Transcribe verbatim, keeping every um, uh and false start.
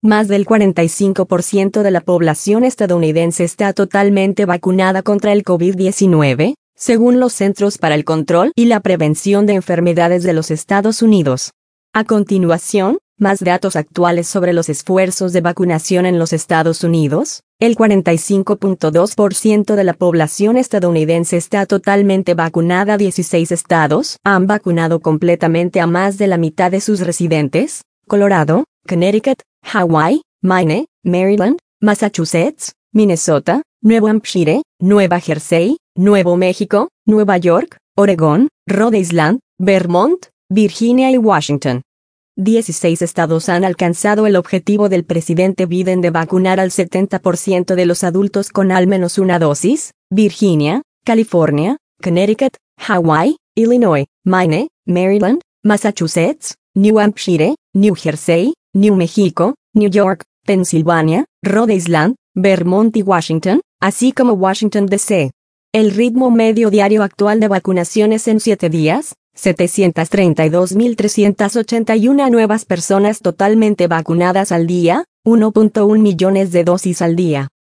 Más del cuarenta y cinco por ciento de la población estadounidense está totalmente vacunada contra el COVID diecinueve, según los Centros para el Control y la Prevención de Enfermedades de los Estados Unidos. A continuación, más datos actuales sobre los esfuerzos de vacunación en los Estados Unidos. El cuarenta y cinco punto dos por ciento de la población estadounidense está totalmente vacunada. dieciséis estados han vacunado completamente a más de la mitad de sus residentes: Colorado, Connecticut, Hawái, Maine, Maryland, Massachusetts, Minnesota, Nuevo Hampshire, Nueva Jersey, Nuevo México, Nueva York, Oregón, Rhode Island, Vermont, Virginia y Washington. dieciséis estados han alcanzado el objetivo del presidente Biden de vacunar al setenta por ciento de los adultos con al menos una dosis: Virginia, California, Connecticut, Hawái, Illinois, Maine, Maryland, Massachusetts, New Hampshire, New Jersey, New México, New York, Pensilvania, Rhode Island, Vermont y Washington, así como Washington D C El ritmo medio diario actual de vacunaciones en siete días: setecientas treinta y dos mil trescientas ochenta y una nuevas personas totalmente vacunadas al día, uno punto uno millones de dosis al día.